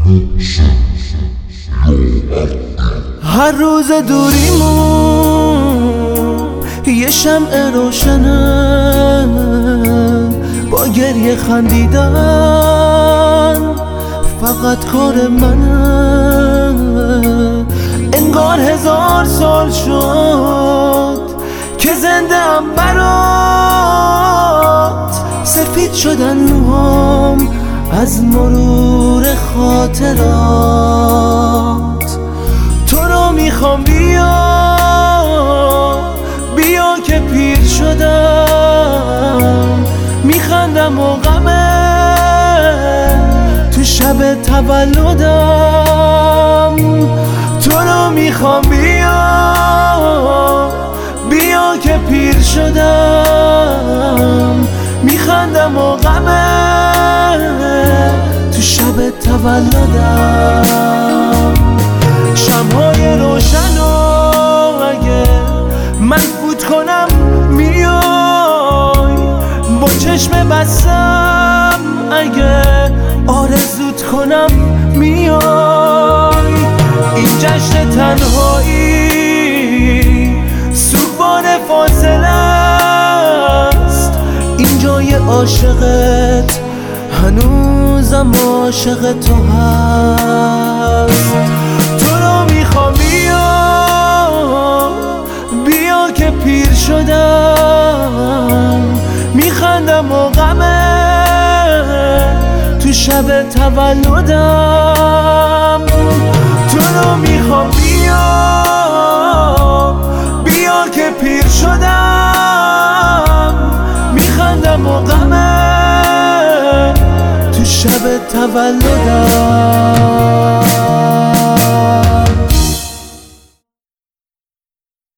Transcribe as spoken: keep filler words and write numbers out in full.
هر روز دوریمون یه شمع روشنه، با گریه خندیدن فقط کار منه. انگار هزار سال شد که زنده ام برات، سفید شدن موهام از مرور خاطرات. تو رو میخوام بیا بیا که پیر شدم، میخندم و غمه تو شب تولدم. تو رو میخوام بیا بیا که پیر شدم، میخندم و غمه تو شب تولدم. شمعای روشن و اگه من فوت کنم میای، با چشم بستم اگه آرزوت کنم میای. این جشن تنهایی سوگوار فاصله است، این جای عاشقت هنوزم عاشق تو هست. تو رو میخوام بیا بیا که پیر شدم، میخندم و غمه تو شب تولدم. تو رو میخوام بیا بیا که پیر شدم، میخندم و غمه تو شب تولدم.